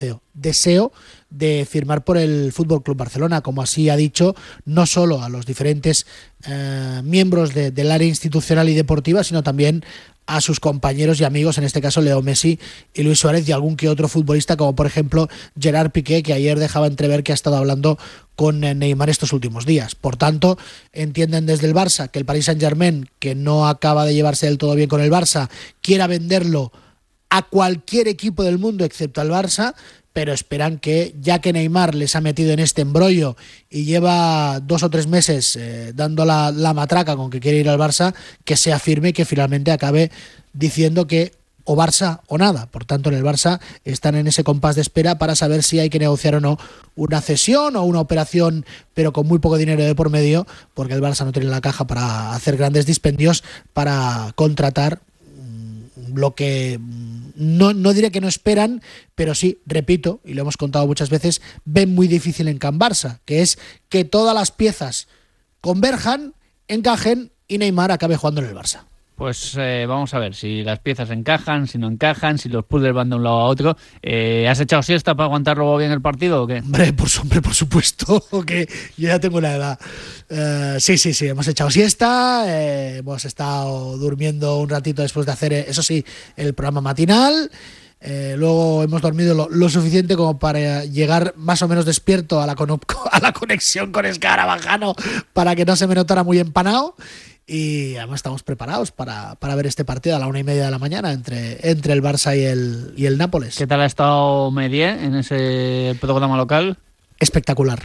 deseo de firmar por el FC Barcelona, como así ha dicho no solo a los diferentes miembros del área institucional y deportiva, sino también a sus compañeros y amigos, en este caso Leo Messi y Luis Suárez, y algún que otro futbolista, como por ejemplo Gerard Piqué, que ayer dejaba entrever que ha estado hablando con Neymar estos últimos días. Por tanto, entienden desde el Barça que el Paris Saint-Germain, que no acaba de llevarse del todo bien con el Barça, quiera venderlo a cualquier equipo del mundo excepto al Barça, pero esperan que, ya que Neymar les ha metido en este embrollo y lleva 2 o 3 meses dando la matraca con que quiere ir al Barça, que sea firme y que finalmente acabe diciendo que o Barça o nada. Por tanto, en el Barça están en ese compás de espera para saber si hay que negociar o no una cesión o una operación, pero con muy poco dinero de por medio, porque el Barça no tiene la caja para hacer grandes dispendios para contratar lo que no diré que no esperan, pero sí, repito, y lo hemos contado muchas veces, ven muy difícil en Can Barça, que es que todas las piezas converjan, encajen y Neymar acabe jugando en el Barça. Pues vamos a ver si las piezas encajan, si no encajan, si los puzzles van de un lado a otro. ¿Has echado siesta para aguantar luego bien el partido o qué? Hombre, por supuesto, que yo ya tengo la edad. Sí, hemos echado siesta, hemos estado durmiendo un ratito después de hacer, eso sí, el programa matinal. Luego hemos dormido lo suficiente como para llegar más o menos despierto a la conexión con Escarabajano, para que no se me notara muy empanado. Y además estamos preparados para ver este partido a la 1:30 de la mañana entre el Barça y el Nápoles. ¿Qué tal ha estado Medié en ese programa local? Espectacular.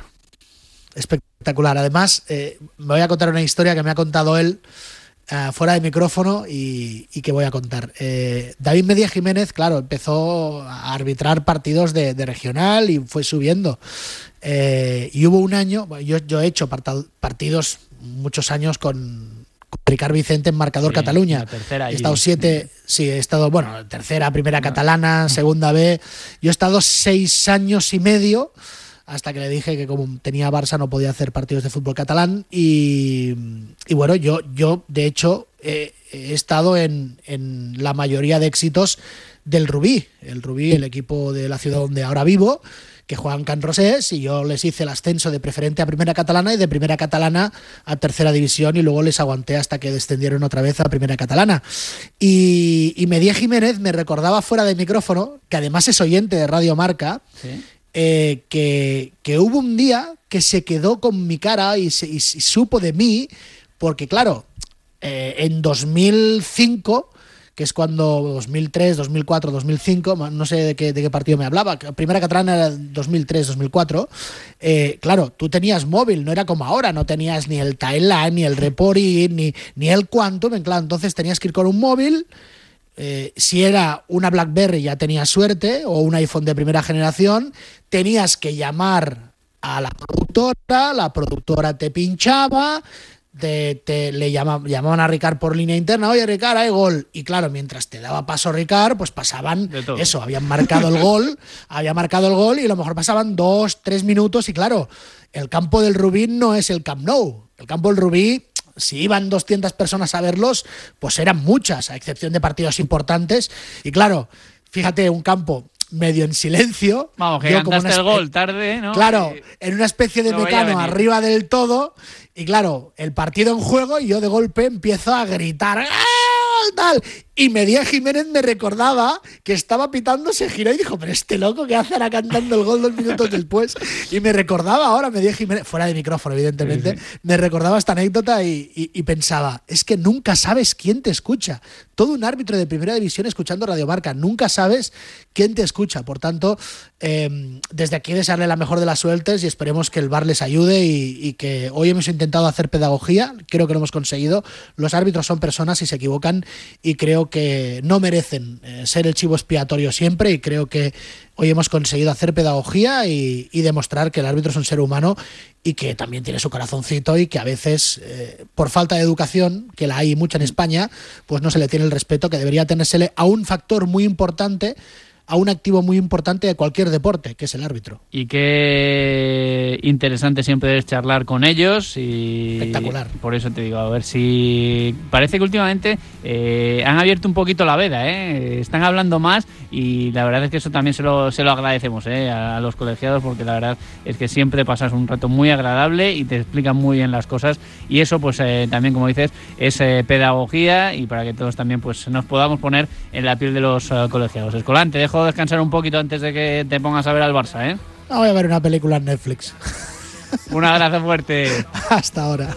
Además, me voy a contar una historia que me ha contado él fuera de micrófono y que voy a contar. David Medía Jiménez, claro, empezó a arbitrar partidos de regional y fue subiendo. Y hubo un año, yo he hecho partidos muchos años con Ricard Vicente en Marcador Cataluña. Tercera, he estado 7, he estado, tercera, primera catalana, segunda B. Yo he estado 6 años y medio hasta que le dije que como tenía Barça no podía hacer partidos de fútbol catalán y bueno, yo de hecho he estado en la mayoría de éxitos del Rubí, el equipo de la ciudad donde ahora vivo, que juegan Can Rosés, y yo les hice el ascenso de preferente a primera catalana y de primera catalana a tercera división, y luego les aguanté hasta que descendieron otra vez a primera catalana. Y Medía Jiménez me recordaba fuera de micrófono, que además es oyente de Radio Marca, ¿sí? Que hubo un día que se quedó con mi cara y supo de mí, porque claro, en 2005... que es cuando 2003, 2004, 2005, no sé de qué partido me hablaba, primera catalana era 2003, 2004, claro, tú tenías móvil, no era como ahora, no tenías ni el Thailand, ni el Repori, ni el Quantum, claro, entonces tenías que ir con un móvil, si era una BlackBerry ya tenías suerte, o un iPhone de primera generación, tenías que llamar a la productora te pinchaba, le llamaban a Ricard por línea interna, oye Ricard, hay gol, y claro, mientras te daba paso Ricard, pues pasaban eso, habían marcado el gol y a lo mejor pasaban 2-3 minutos, y claro, el campo del Rubí no es el Camp Nou, el campo del Rubí, si iban 200 personas a verlos, pues eran muchas, a excepción de partidos importantes, y claro, fíjate, un campo medio en silencio. Vamos, que cantaste el gol tarde, ¿no? Claro, en una especie de mecano arriba del todo, y claro, el partido en juego, y yo de golpe empiezo a gritar ¡ah! Tal. Y Medía Jiménez me recordaba que estaba pitando, se giró y dijo, pero este loco que hace ahora cantando el gol 2 minutos después. Y me recordaba ahora Medía Jiménez, fuera de micrófono evidentemente, sí. Me recordaba esta anécdota y pensaba, es que nunca sabes quién te escucha. Todo un árbitro de primera división escuchando Radio Marca, nunca sabes quién te escucha. Por tanto, desde aquí desearle la mejor de las suertes y esperemos que el VAR les ayude y que hoy hemos intentado hacer pedagogía, creo que lo hemos conseguido. Los árbitros son personas y se equivocan, y creo que no merecen ser el chivo expiatorio siempre, y creo que hoy hemos conseguido hacer pedagogía y demostrar que el árbitro es un ser humano y que también tiene su corazoncito, y que a veces por falta de educación, que la hay mucha en España, pues no se le tiene el respeto que debería tenérsele a un factor muy importante a un activo muy importante de cualquier deporte, que es el árbitro. Y qué interesante siempre es charlar con ellos. Y espectacular. Por eso te digo, a ver si... Parece que últimamente han abierto un poquito la veda, están hablando más, y la verdad es que eso también se lo agradecemos a los colegiados, porque la verdad es que siempre pasas un rato muy agradable y te explican muy bien las cosas, y eso pues también, como dices, es pedagogía, y para que todos también pues nos podamos poner en la piel de los colegiados. Escolán, te dejo descansar un poquito antes de que te pongas a ver al Barça, No, voy a ver una película en Netflix. Un abrazo fuerte. Hasta ahora.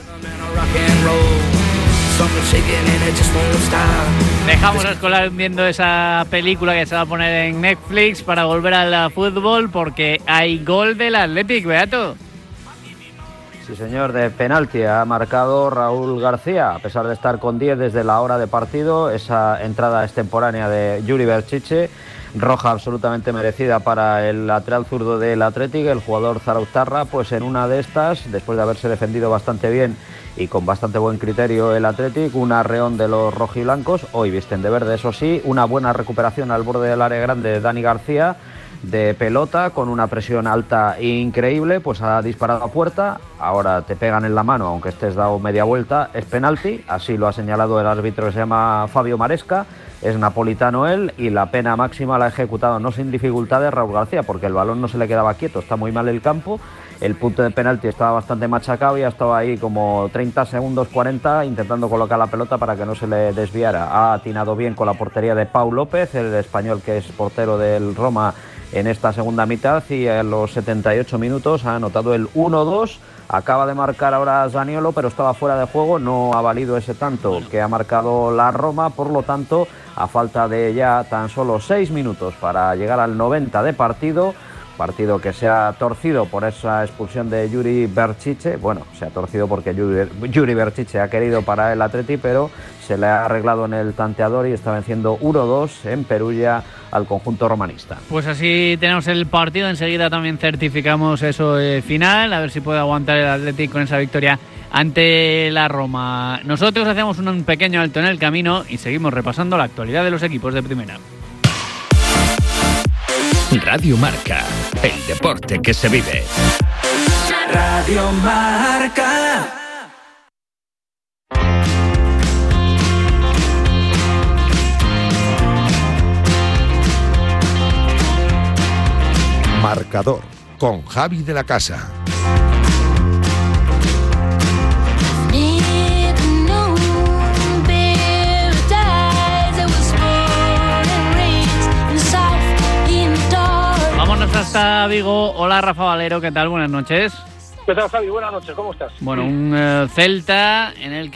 Dejamos a Escolán viendo esa película que se va a poner en Netflix para volver al fútbol, porque hay gol del Athletic, Beato. Sí, señor, de penalti ha marcado Raúl García, a pesar de estar con 10 desde la hora de partido. Esa entrada extemporánea de Yuri Berchiche, roja absolutamente merecida para el lateral zurdo del Athletic, el jugador zarauztarra, pues en una de estas, después de haberse defendido bastante bien y con bastante buen criterio el Athletic, un arreón de los rojiblancos, hoy visten de verde, eso sí, una buena recuperación al borde del área grande de Dani García, de pelota, con una presión alta increíble, pues ha disparado a puerta. Ahora te pegan en la mano, aunque estés dado media vuelta, es penalti, así lo ha señalado el árbitro, que se llama Fabio Maresca, es napolitano él, y la pena máxima la ha ejecutado no sin dificultades Raúl García, porque el balón no se le quedaba quieto, está muy mal el campo, el punto de penalti estaba bastante machacado y ha estado ahí como 30 segundos, 40, intentando colocar la pelota para que no se le desviara. Ha atinado bien con la portería de Pau López, el español que es portero del Roma en esta segunda mitad, y a los 78 minutos ha anotado el 1-2. Acaba de marcar ahora Zaniolo, pero estaba fuera de juego, no ha valido ese tanto que ha marcado la Roma, por lo tanto, a falta de ya tan solo 6 minutos para llegar al 90 de partido que se ha torcido por esa expulsión de Yuri Berchiche. Bueno, se ha torcido porque Yuri Berchiche ha querido para el Atleti, pero se le ha arreglado en el tanteador y está venciendo 1-2 en Perugia al conjunto romanista. Pues así tenemos el partido, enseguida también certificamos eso final, a ver si puede aguantar el Athletic con esa victoria ante la Roma. Nosotros hacemos un pequeño alto en el camino y seguimos repasando la actualidad de los equipos de primera. Radio Marca, el deporte que se vive. Radio Marca. Marcador, con Javi de la Casa. Vámonos hasta Vigo. Hola, Rafa Valero, ¿qué tal? Buenas noches. ¿Qué tal, Javi? Buenas noches, ¿cómo estás? Bueno, un Celta en el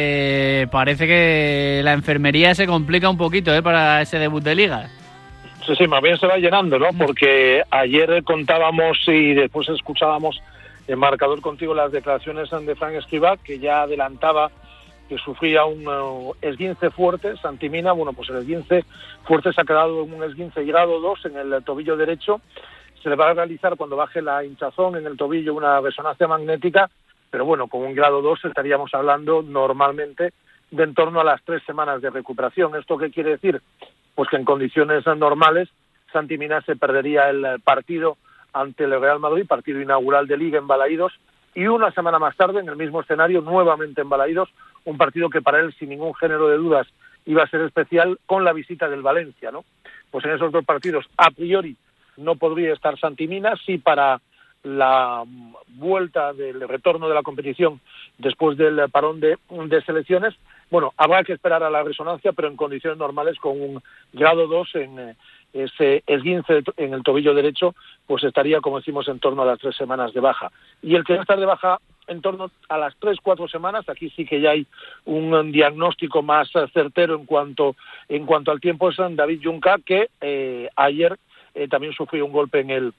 que parece que la enfermería se complica un poquito para ese debut de Liga. Sí, más bien se va llenando, ¿no? Porque ayer contábamos y después escuchábamos en marcador contigo las declaraciones de Fran Escribá, que ya adelantaba que sufría un esguince fuerte, Santi Mina. Bueno, pues el esguince fuerte se ha quedado en un esguince grado 2 en el tobillo derecho. Se le va a realizar cuando baje la hinchazón en el tobillo una resonancia magnética, pero bueno, con un grado 2 estaríamos hablando normalmente de en torno a las 3 semanas de recuperación. ¿Esto qué quiere decir? Pues que en condiciones normales Santi Mina se perdería el partido ante el Real Madrid, partido inaugural de Liga en Balaídos, y una semana más tarde, en el mismo escenario, nuevamente en Balaídos, un partido que para él, sin ningún género de dudas, iba a ser especial con la visita del Valencia, ¿no? Pues en esos dos partidos, a priori, no podría estar Santi Mina, sí para la vuelta del retorno de la competición después del parón de selecciones. Bueno, habrá que esperar a la resonancia, pero en condiciones normales, con un grado 2 en ese esguince en el tobillo derecho, pues estaría, como decimos, en torno a las 3 semanas de baja. Y el que va a estar de baja en torno a las 3-4 semanas, aquí sí que ya hay un diagnóstico más certero en cuanto al tiempo, es David Junca, que ayer también sufrió un golpe en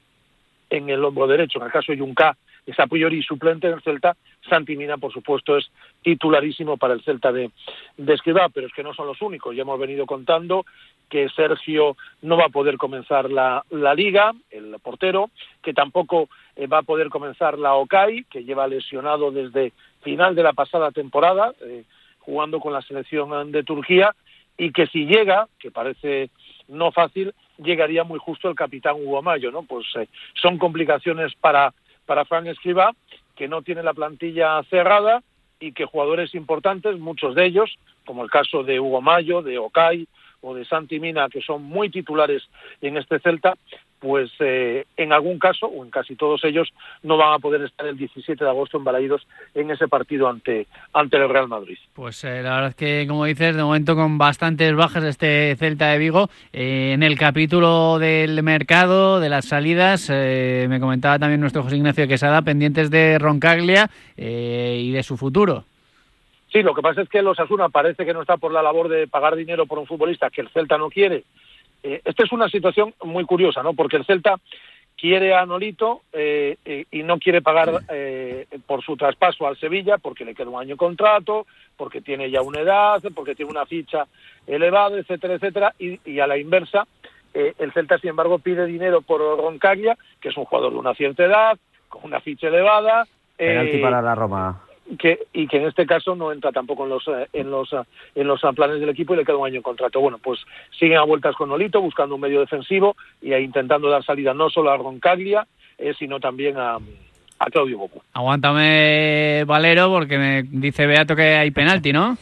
el hombro derecho. En el caso de Junca es a priori suplente en el Celta. Santi Mina, por supuesto, es titularísimo para el Celta de Escribá, pero es que no son los únicos. Ya hemos venido contando que Sergio no va a poder comenzar la Liga, el portero, que tampoco va a poder comenzar la Okay, que lleva lesionado desde final de la pasada temporada, jugando con la selección de Turquía, y que si llega, que parece no fácil, llegaría muy justo el capitán Hugo Mayo, ¿no? Pues son complicaciones para Fran Escribá, que no tiene la plantilla cerrada y que jugadores importantes, muchos de ellos, como el caso de Hugo Mayo, de Okay o de Santi Mina, que son muy titulares en este Celta, pues en algún caso, o en casi todos ellos, no van a poder estar el 17 de agosto en Balaídos en ese partido ante el Real Madrid. Pues la verdad es que, como dices, de momento con bastantes bajas este Celta de Vigo. En el capítulo del mercado, de las salidas, me comentaba también nuestro José Ignacio Quesada, pendientes de Roncaglia y de su futuro. Sí, lo que pasa es que el Osasuna parece que no está por la labor de pagar dinero por un futbolista que el Celta no quiere. Esta es una situación muy curiosa, ¿no? Porque el Celta quiere a Nolito y no quiere pagar por su traspaso al Sevilla porque le queda un año de contrato, porque tiene ya una edad, porque tiene una ficha elevada, etcétera, etcétera, y a la inversa, el Celta, sin embargo, pide dinero por Roncaglia, que es un jugador de una cierta edad, con una ficha elevada. Penalti para la Roma. Que en este caso no entra tampoco en los planes del equipo y le queda un año en contrato. Bueno, pues siguen a vueltas con Nolito, buscando un medio defensivo y intentando dar salida no solo a Roncaglia, sino también a Claudio Bocu. Aguántame, Valero, porque me dice Beato que hay penalti, ¿no?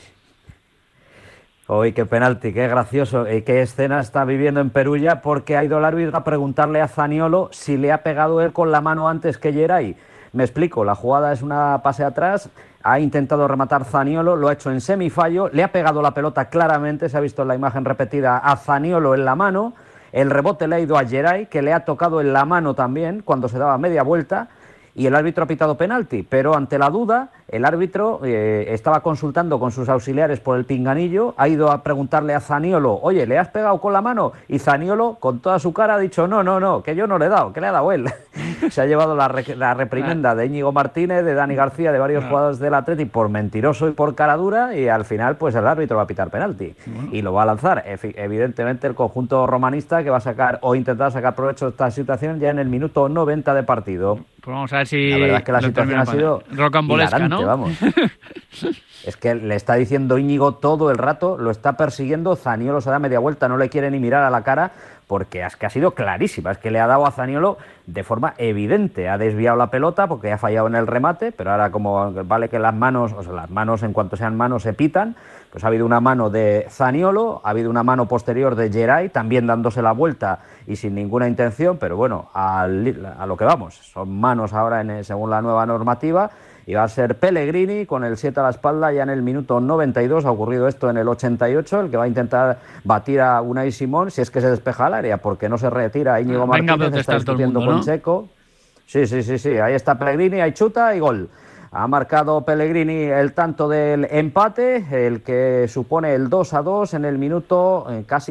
Uy, qué penalti, qué gracioso. Qué escena está viviendo en Perugia, porque ha ido el árbitro a preguntarle a Zaniolo si le ha pegado él con la mano antes que Geray. Me explico, la jugada es una pase atrás, ha intentado rematar Zaniolo, lo ha hecho en semifallo, le ha pegado la pelota claramente, se ha visto en la imagen repetida, a Zaniolo en la mano, el rebote le ha ido a Geray, que le ha tocado en la mano también cuando se daba media vuelta, y el árbitro ha pitado penalti, pero ante la duda, el árbitro estaba consultando con sus auxiliares por el pinganillo, ha ido a preguntarle a Zaniolo, oye, ¿le has pegado con la mano? Y Zaniolo, con toda su cara, ha dicho, no, que yo no le he dado, que le ha dado él. Se ha llevado la reprimenda de Íñigo Martínez, de Dani García, de varios jugadores del Atleti por mentiroso y por cara dura, y al final pues el árbitro va a pitar penalti y lo va a lanzar. Evidentemente el conjunto romanista, que va a sacar o intentar sacar provecho de esta situación ya en el minuto 90 de partido. Pues vamos a ver si la verdad es que la situación ha sido rocambolesca, ¿no? Vamos. Es que le está diciendo Íñigo todo el rato, lo está persiguiendo, Zaniolo se da media vuelta, no le quiere ni mirar a la cara, porque es que ha sido clarísima, es que le ha dado a Zaniolo de forma evidente, ha desviado la pelota porque ha fallado en el remate, pero ahora como vale que las manos en cuanto sean manos se pitan, pues ha habido una mano de Zaniolo, ha habido una mano posterior de Geray, también dándose la vuelta y sin ninguna intención, pero bueno, a lo que vamos, son manos ahora según la nueva normativa, y va a ser Pellegrini con el 7 a la espalda ya en el minuto 92, ha ocurrido esto en el 88, el que va a intentar batir a Unai Simón, si es que se despeja el área, porque no se retira Íñigo Martínez, está discutiendo con Checo. Sí, ahí está Pellegrini, hay chuta y gol. Ha marcado Pellegrini el tanto del empate, el que supone el 2-2 en el minuto casi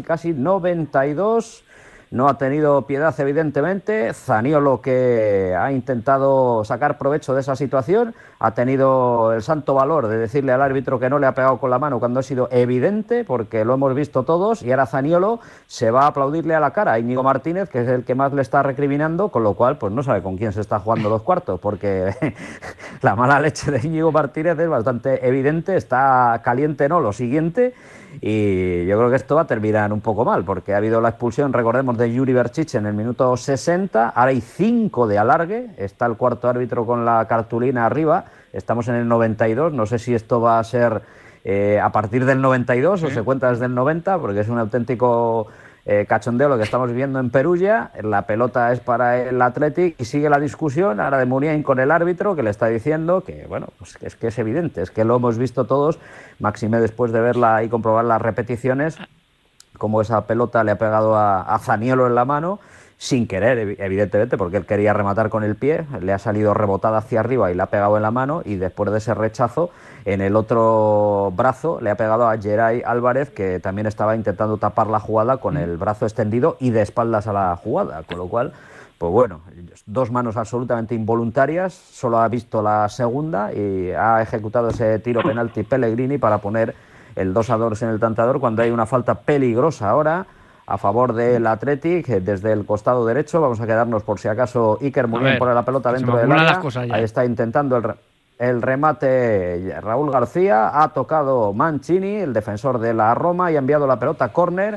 92. No ha tenido piedad, evidentemente. Zaniolo, que ha intentado sacar provecho de esa situación, ha tenido el santo valor de decirle al árbitro que no le ha pegado con la mano cuando ha sido evidente, porque lo hemos visto todos, y ahora Zaniolo se va a aplaudirle a la cara a Íñigo Martínez, que es el que más le está recriminando, con lo cual pues no sabe con quién se está jugando los cuartos, porque la mala leche de Íñigo Martínez es bastante evidente, está caliente, ¿no? Lo siguiente. Y yo creo que esto va a terminar un poco mal, porque ha habido la expulsión, recordemos, de Juri Berchiche en el minuto 60, ahora hay 5 de alargue, está el cuarto árbitro con la cartulina arriba, estamos en el 92, no sé si esto va a ser a partir del 92 o se cuenta desde el 90, porque es un auténtico cachondeo lo que estamos viviendo en Perugia. La pelota es para el Athletic y sigue la discusión ahora de Muniain con el árbitro, que le está diciendo que, bueno, pues es que es evidente, es que lo hemos visto todos, máxime después de verla y comprobar las repeticiones, como esa pelota le ha pegado a Zaniolo en la mano, sin querer, evidentemente, porque él quería rematar con el pie, le ha salido rebotada hacia arriba y le ha pegado en la mano, y después de ese rechazo, en el otro brazo le ha pegado a Geray Álvarez, que también estaba intentando tapar la jugada con el brazo extendido y de espaldas a la jugada, con lo cual, pues bueno, 2 manos absolutamente involuntarias, solo ha visto la segunda y ha ejecutado ese tiro penalti Pellegrini para poner el 2-2 en el tanteador, cuando hay una falta peligrosa ahora a favor del Athletic desde el costado derecho. Vamos a quedarnos por si acaso Iker Muniain pone la pelota dentro del área. Ahí está intentando el remate Raúl García, ha tocado Mancini, el defensor de la Roma, y ha enviado la pelota a córner.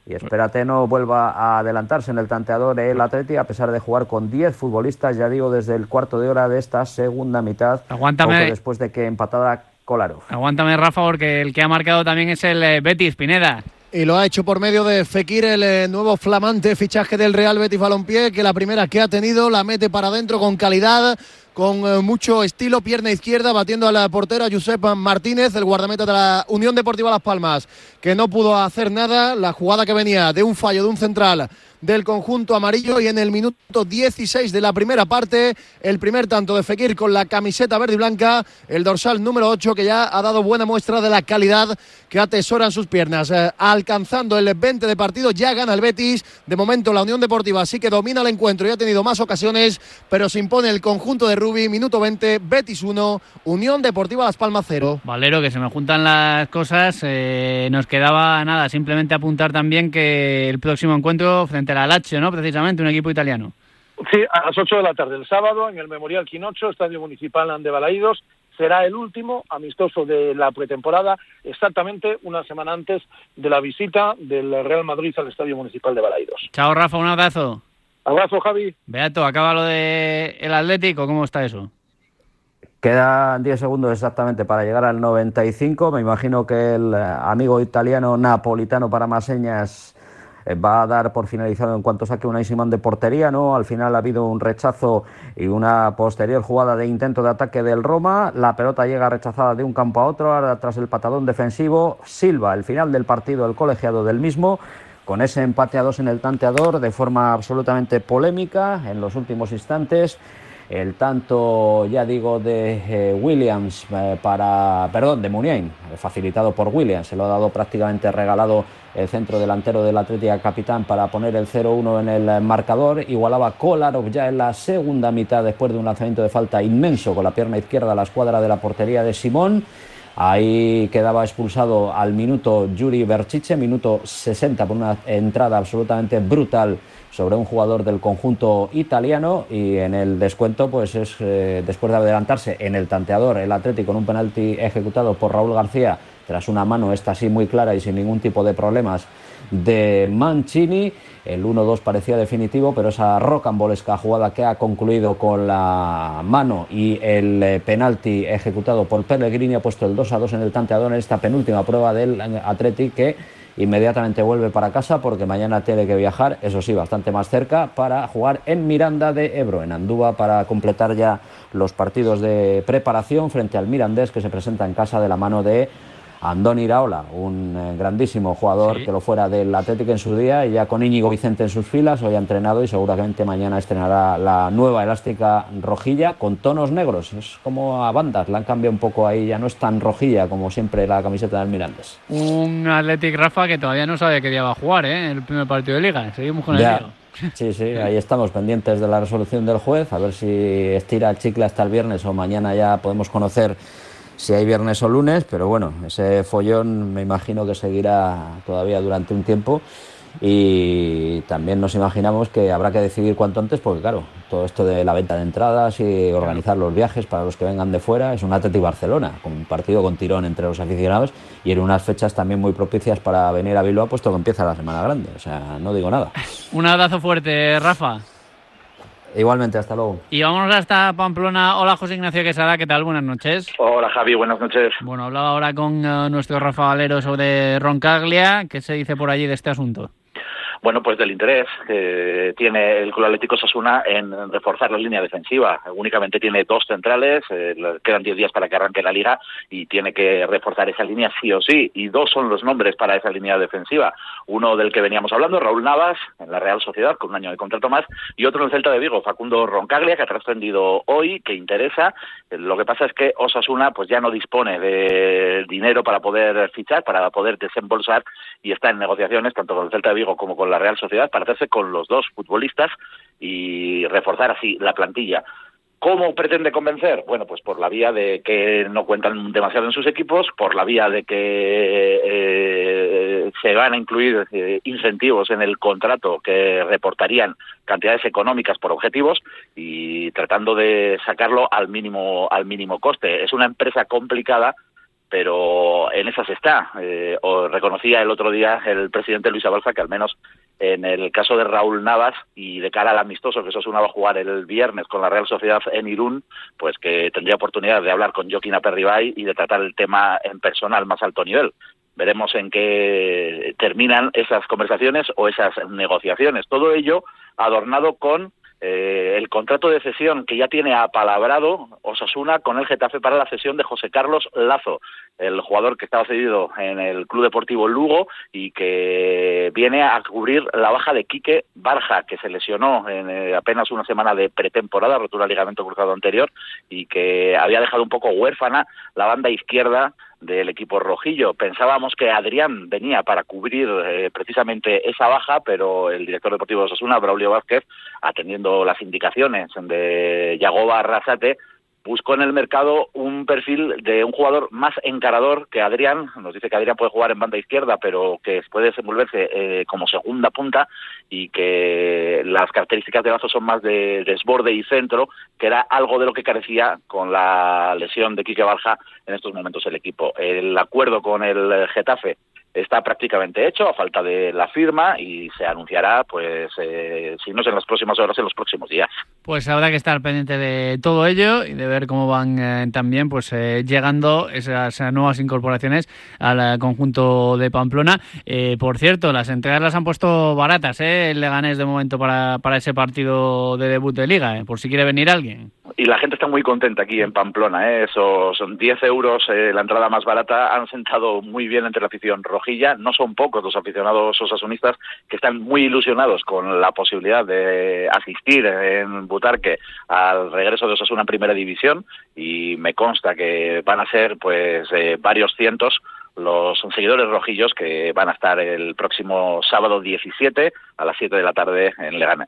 Y espérate no vuelva a adelantarse en el tanteador el Atleti, a pesar de jugar con 10 futbolistas, ya digo, desde el cuarto de hora de esta segunda mitad. Aguántame. Poco después de que empatara Kolarov. Aguántame, Rafa, porque el que ha marcado también es el Betis, Pineda. Y lo ha hecho por medio de Fekir, el nuevo flamante fichaje del Real Betis Balompié, que la primera que ha tenido la mete para adentro con calidad, con mucho estilo, pierna izquierda, batiendo a la portera Josep Martínez, el guardameta de la Unión Deportiva Las Palmas, que no pudo hacer nada. La jugada que venía de un fallo de un central del conjunto amarillo, y en el minuto 16 de la primera parte, el primer tanto de Fekir con la camiseta verde y blanca, el dorsal número 8, que ya ha dado buena muestra de la calidad que atesoran sus piernas. Alcanzando el 20 de partido, ya gana el Betis. De momento la Unión Deportiva sí que domina el encuentro y ha tenido más ocasiones, pero se impone el conjunto de Rubi. Minuto 20, Betis 1, Unión Deportiva Las Palmas 0. Valero, que se me juntan las cosas. Nos quedaba nada, simplemente apuntar también que el próximo encuentro frente a la Lazio, ¿no? Precisamente, un equipo italiano. Sí, a las 8 de la tarde el sábado en el Memorial Quinocho, Estadio Municipal de Balaídos. Será el último amistoso de la pretemporada, exactamente una semana antes de la visita del Real Madrid al Estadio Municipal de Balaídos. Chao, Rafa, un abrazo. Abrazo, Javi. Beato, acaba lo de el Atlético, ¿cómo está eso? Quedan 10 segundos exactamente para llegar al 95. Me imagino que el amigo italiano napolitano para más señas va a dar por finalizado en cuanto saque Unai Simón de portería, ¿no? Al final ha habido un rechazo y una posterior jugada de intento de ataque del Roma. La pelota llega rechazada de un campo a otro, ahora tras el patadón defensivo. Silva, el final del partido, el colegiado del mismo, con ese empate a 2 en el tanteador, de forma absolutamente polémica en los últimos instantes. El tanto, ya digo, de Williams de Muniain, facilitado por Williams, se lo ha dado prácticamente regalado el centro delantero del Atlético capitán para poner el 0-1 en el marcador. Igualaba Kolarov ya en la segunda mitad después de un lanzamiento de falta inmenso con la pierna izquierda a la escuadra de la portería de Simón. Ahí quedaba expulsado al minuto Yuri Berchiche, minuto 60, por una entrada absolutamente brutal sobre un jugador del conjunto italiano, y en el descuento pues es después de adelantarse en el tanteador el Atlético con un penalti ejecutado por Raúl García tras una mano, esta sí muy clara y sin ningún tipo de problemas, de Mancini. El 1-2 parecía definitivo, pero esa rocambolesca jugada que ha concluido con la mano y el penalti ejecutado por Pellegrini ha puesto el 2-2 en el tanteador en esta penúltima prueba del Athletic, que inmediatamente vuelve para casa porque mañana tiene que viajar, eso sí, bastante más cerca, para jugar en Miranda de Ebro, en Andúba, para completar ya los partidos de preparación frente al Mirandés, que se presenta en casa de la mano de Andoni Iraola, un grandísimo jugador, sí, que lo fuera del Atlético en su día, y ya con Íñigo Vicente en sus filas. Hoy ha entrenado y seguramente mañana estrenará la nueva elástica rojilla con tonos negros. Es como a bandas, la han cambiado un poco ahí, ya no es tan rojilla como siempre la camiseta del Mirandés. Un Athletic, Rafa, que todavía no sabe qué día va a jugar, el primer partido de Liga. Seguimos con el lío. Sí, ahí estamos pendientes de la resolución del juez, a ver si estira el chicle hasta el viernes o mañana ya podemos conocer si hay viernes o lunes, pero bueno, ese follón me imagino que seguirá todavía durante un tiempo, y también nos imaginamos que habrá que decidir cuanto antes, porque claro, todo esto de la venta de entradas y organizar los viajes para los que vengan de fuera, es un Athletic Barcelona, con un partido con tirón entre los aficionados y en unas fechas también muy propicias para venir a Bilbao, puesto que empieza la Semana Grande, o sea, no digo nada. Un abrazo fuerte, Rafa. Igualmente, hasta luego. Y vámonos hasta Pamplona. Hola, José Ignacio Quesada, ¿qué tal? Buenas noches. Hola, Javi, buenas noches. Bueno, hablaba ahora con nuestro Rafa Valero sobre Roncaglia. ¿Qué se dice por allí de este asunto? Bueno, pues del interés que tiene el Club Atlético Osasuna en reforzar la línea defensiva. Únicamente tiene 2 centrales, quedan 10 días para que arranque la Liga y tiene que reforzar esa línea sí o sí. Y 2 son los nombres para esa línea defensiva. Uno del que veníamos hablando, Raúl Navas, en la Real Sociedad, con un año de contrato más, y otro en el Celta de Vigo, Facundo Roncaglia, que ha trascendido hoy, que interesa. Lo que pasa es que Osasuna pues ya no dispone de dinero para poder fichar, para poder desembolsar, y está en negociaciones tanto con el Celta de Vigo como con la Real Sociedad para hacerse con los 2 futbolistas y reforzar así la plantilla. ¿Cómo pretende convencer? Bueno, pues por la vía de que no cuentan demasiado en sus equipos, por la vía de que se van a incluir incentivos en el contrato que reportarían cantidades económicas por objetivos, y tratando de sacarlo al mínimo coste. Es una empresa complicada, pero en esas está. Os reconocía el otro día el presidente Luis Abalza que al menos en el caso de Raúl Navas y de cara al amistoso que Osasuna va a jugar el viernes con la Real Sociedad en Irún, pues que tendría oportunidad de hablar con Joaquín Aperribay y de tratar el tema en persona al más alto nivel. Veremos en qué terminan esas conversaciones o esas negociaciones. Todo ello adornado con el contrato de cesión que ya tiene apalabrado Osasuna con el Getafe para la cesión de José Carlos Lazo, el jugador que estaba cedido en el Club Deportivo Lugo y que viene a cubrir la baja de Quique Barja, que se lesionó en apenas una semana de pretemporada, rotura de ligamento cruzado anterior, y que había dejado un poco huérfana la banda izquierda del equipo rojillo. Pensábamos que Adrián venía para cubrir precisamente esa baja, pero el director deportivo de Osasuna, Braulio Vázquez, atendiendo las indicaciones de Yagoba Arrasate, buscó en el mercado un perfil de un jugador más encarador que Adrián. Nos dice que Adrián puede jugar en banda izquierda, pero que puede desenvolverse como segunda punta y que las características de Lazo son más de desborde y centro, que era algo de lo que carecía con la lesión de Quique Barja en estos momentos el equipo. El acuerdo con el Getafe está prácticamente hecho, a falta de la firma, y se anunciará, pues, si no es en las próximas horas, en los próximos días. Pues habrá que estar pendiente de todo ello y de ver cómo van también pues llegando esas nuevas incorporaciones al conjunto de Pamplona. Por cierto, las entradas las han puesto baratas, el Leganés de momento para ese partido de debut de Liga, por si quiere venir alguien. Y la gente está muy contenta aquí en Pamplona, esos son 10 euros, la entrada más barata, han sentado muy bien entre la afición rojilla. No son pocos los aficionados osasunistas que están muy ilusionados con la posibilidad de asistir en Butarque al regreso de Osasuna en Primera División, y me consta que van a ser pues varios cientos los seguidores rojillos que van a estar el próximo sábado 17 a las 7 de la tarde en Leganés.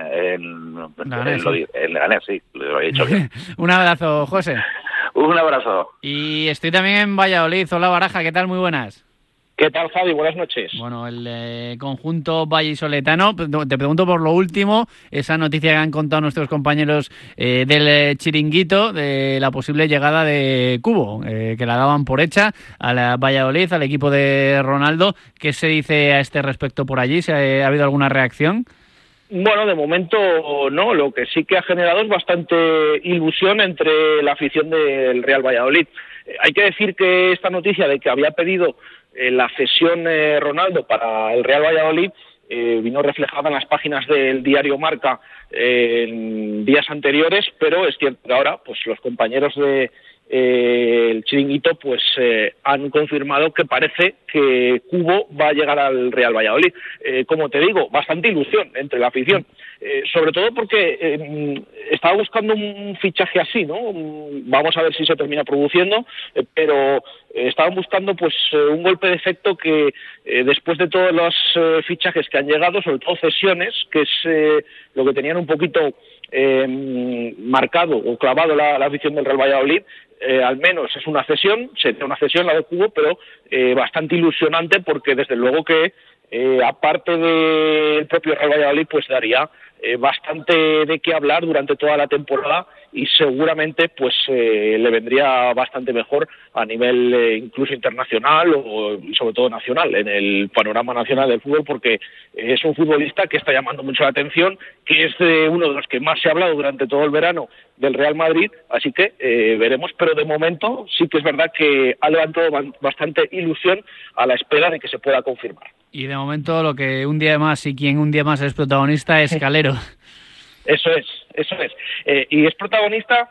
En Leganés, sí, lo he dicho bien. Un abrazo, José. Un abrazo. Y estoy también en Valladolid. Hola, Baraja, ¿qué tal? Muy buenas. ¿Qué tal, Javi? Buenas noches. Bueno, el conjunto vallisoletano, te pregunto por lo último, esa noticia que han contado nuestros compañeros del Chiringuito, de la posible llegada de Cubo, que la daban por hecha a la Valladolid, al equipo de Ronaldo. ¿Qué se dice a este respecto por allí? ¿Ha habido alguna reacción? Bueno, de momento no. Lo que sí que ha generado es bastante ilusión entre la afición del Real Valladolid. Hay que decir que esta noticia de que había pedido la cesión Ronaldo para el Real Valladolid vino reflejada en las páginas del diario Marca en días anteriores, pero es cierto que ahora pues los compañeros de el Chiringuito pues han confirmado que parece que Cubo va a llegar al Real Valladolid. Como te digo, bastante ilusión entre la afición, sobre todo porque estaba buscando un fichaje así, ¿no? Vamos a ver si se termina produciendo, pero estaban buscando pues un golpe de efecto que después de todos los fichajes que han llegado, sobre todo cesiones, que es lo que tenían un poquito marcado o clavado la afición del Real Valladolid, al menos es una cesión, sería una cesión la de Cubo, pero bastante ilusionante, porque desde luego que aparte del propio Real Valladolid pues daría bastante de qué hablar durante toda la temporada, y seguramente pues le vendría bastante mejor a nivel incluso internacional y sobre todo nacional, en el panorama nacional del fútbol, porque es un futbolista que está llamando mucho la atención, que es uno de los que más se ha hablado durante todo el verano del Real Madrid, así que veremos, pero de momento sí que es verdad que ha levantado bastante ilusión a la espera de que se pueda confirmar. Y de momento lo que un día más y quien un día más es protagonista es Calero. Eso es. Y es protagonista.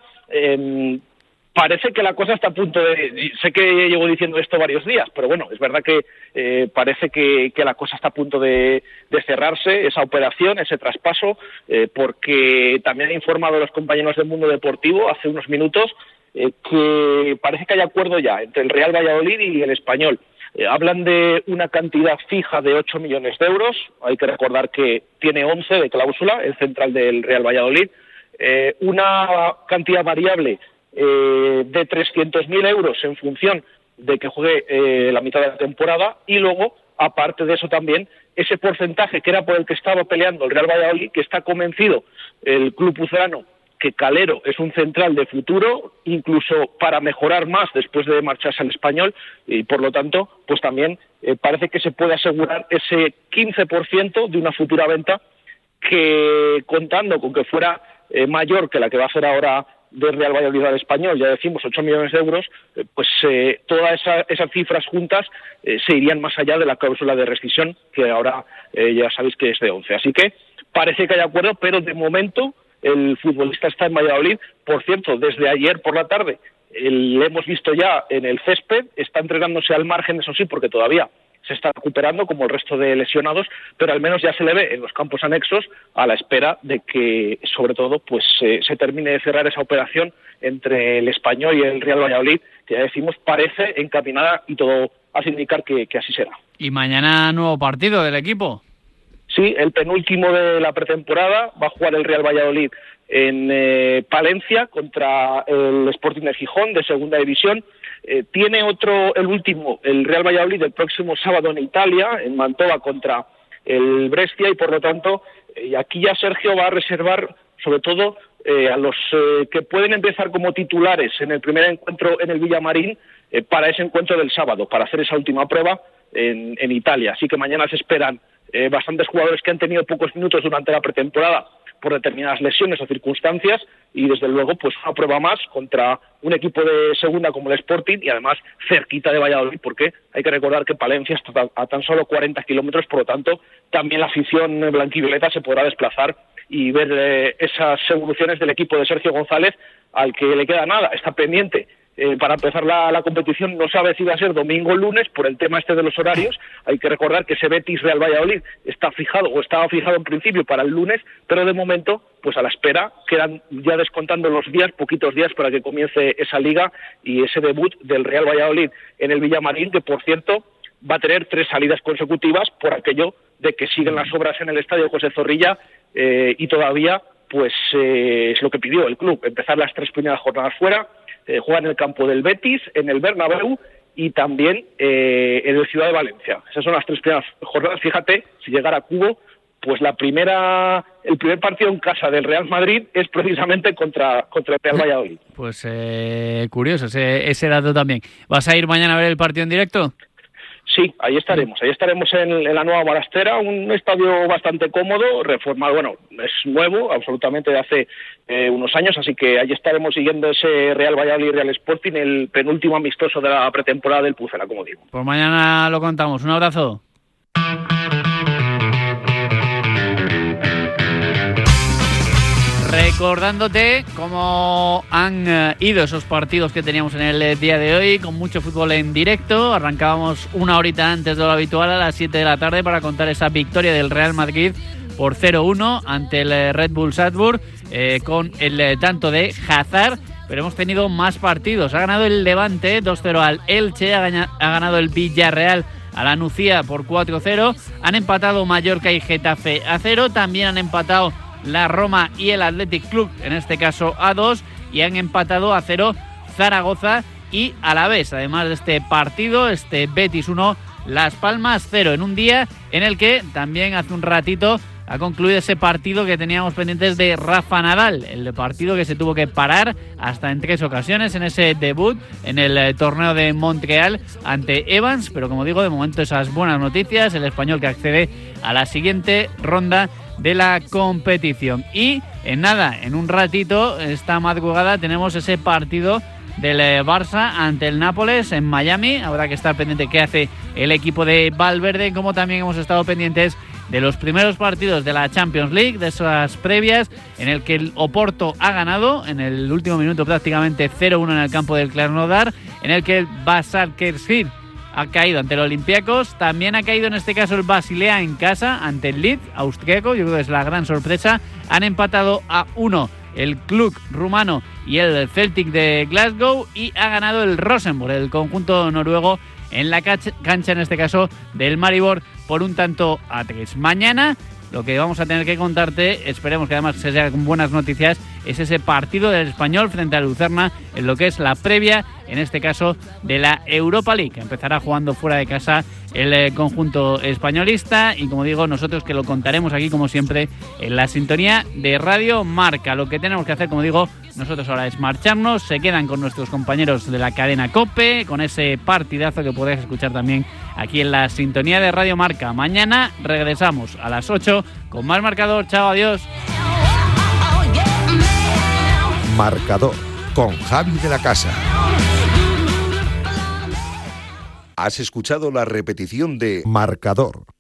Parece que la cosa está a punto de... Sé que llevo diciendo esto varios días, pero bueno, es verdad que parece que la cosa está a punto de cerrarse, esa operación, ese traspaso, porque también he informado a los compañeros del Mundo Deportivo hace unos minutos que parece que hay acuerdo ya entre el Real Valladolid y el Español. Hablan de una cantidad fija de 8 millones de euros. Hay que recordar que tiene 11 de cláusula, el central del Real Valladolid. Una cantidad variable de 300.000 euros en función de que juegue la mitad de la temporada. Y luego, aparte de eso también, ese porcentaje que era por el que estaba peleando el Real Valladolid, que está convencido el club pucelano que Calero es un central de futuro, incluso para mejorar más después de marcharse al Español, y por lo tanto, pues también parece que se puede asegurar ese 15% de una futura venta que, contando con que fuera mayor que la que va a hacer ahora de Real Valladolid al Español, ya decimos 8 millones de euros, pues todas esas cifras juntas se irían más allá de la cláusula de rescisión, que ahora ya sabéis que es de 11. Así que parece que hay acuerdo, pero de momento el futbolista está en Valladolid. Por cierto, desde ayer por la tarde le hemos visto ya en el césped, está entrenándose al margen, eso sí, porque todavía se está recuperando como el resto de lesionados, pero al menos ya se le ve en los campos anexos a la espera de que, sobre todo, pues se termine de cerrar esa operación entre el Español y el Real Valladolid, que ya decimos parece encaminada y todo hace indicar que así será. Y mañana nuevo partido del equipo. Sí, el penúltimo de la pretemporada. Va a jugar el Real Valladolid en Palencia contra el Sporting de Gijón, de segunda división. Tiene el último, el Real Valladolid, el próximo sábado en Italia, en Mantova contra el Brescia, y por lo tanto, aquí ya Sergio va a reservar sobre todo a los que pueden empezar como titulares en el primer encuentro en el Villamarín, para ese encuentro del sábado, para hacer esa última prueba en Italia. Así que mañana se esperan bastantes jugadores que han tenido pocos minutos durante la pretemporada por determinadas lesiones o circunstancias, y desde luego pues una prueba más contra un equipo de segunda como el Sporting, y además cerquita de Valladolid, porque hay que recordar que Palencia está a tan solo 40 kilómetros, por lo tanto también la afición blanquivioleta se podrá desplazar y ver esas evoluciones del equipo de Sergio González, al que le queda nada, está pendiente para empezar la competición. No sabe si va a ser domingo o lunes por el tema de los horarios. Hay que recordar que ese Betis Real Valladolid estaba fijado en principio para el lunes, pero de momento pues a la espera, quedan ya descontando los días, poquitos días para que comience esa liga y ese debut del Real Valladolid en el Villamarín, que por cierto va a tener 3 salidas consecutivas por aquello de que siguen las obras en el estadio José Zorrilla, y todavía pues es lo que pidió el club, empezar las 3 primeras jornadas fuera. Juega en el campo del Betis, en el Bernabéu y también en el Ciudad de Valencia. Esas son las 3 primeras jornadas. Fíjate, si llegara a Cubo, pues el primer partido en casa del Real Madrid es precisamente contra el Real Valladolid. Pues curioso ese dato también. ¿Vas a ir mañana a ver el partido en directo? Sí, ahí estaremos en la nueva Balastera, un estadio bastante cómodo, reformado, bueno, es nuevo, absolutamente de hace unos años, así que ahí estaremos siguiendo ese Real Valladolid Real Sporting, el penúltimo amistoso de la pretemporada del Pucela, como digo. Pues mañana lo contamos, un abrazo. Recordándote cómo han ido esos partidos que teníamos en el día de hoy, con mucho fútbol en directo. Arrancábamos una horita antes de lo habitual, a las 7 de la tarde, para contar esa victoria del Real Madrid por 0-1 ante el Red Bull Salzburg, con el tanto de Hazard. Pero hemos tenido más partidos. Ha ganado el Levante 2-0 al Elche, ha ganado el Villarreal a la Nucía por 4-0. Han empatado Mallorca y Getafe a 0. También han empatado la Roma y el Athletic Club, en este caso a 2, y han empatado a 0 Zaragoza y Alavés. Además de este partido, este Betis 1, Las Palmas 0, en un día en el que también hace un ratito ha concluido ese partido que teníamos pendientes de Rafa Nadal, el partido que se tuvo que parar hasta en 3 ocasiones en ese debut en el torneo de Montreal ante Evans, pero como digo, de momento esas buenas noticias, el español que accede a la siguiente ronda de la competición. Y en un ratito, esta madrugada, tenemos ese partido del Barça ante el Nápoles en Miami. Habrá que estar pendiente qué hace el equipo de Valverde, como también hemos estado pendientes de los primeros partidos de la Champions League, de esas previas, en el que el Oporto ha ganado en el último minuto prácticamente 0-1 en el campo del Krasnodar, en el que el Başakşehir ha caído ante el Olympiacos. También ha caído en este caso el Basilea en casa ante el Leeds austriaco. Yo creo que es la gran sorpresa. Han empatado a 1 el club rumano y el Celtic de Glasgow, y ha ganado el Rosenborg, el conjunto noruego, en la cancha en este caso del Maribor, por 1-3. Mañana lo que vamos a tener que contarte, esperemos que además se sea con buenas noticias, es ese partido del Español frente a Lucerna en lo que es la previa, en este caso, de la Europa League, que empezará jugando fuera de casa el conjunto españolista y, como digo, nosotros que lo contaremos aquí, como siempre, en la sintonía de Radio Marca. Lo que tenemos que hacer, como digo, nosotros ahora es marcharnos. Se quedan con nuestros compañeros de la cadena COPE, con ese partidazo que podéis escuchar también aquí en la sintonía de Radio Marca. Mañana regresamos a las 8 con más Marcador. Chao, adiós. Marcador con Javi de la Casa. Has escuchado la repetición de Marcador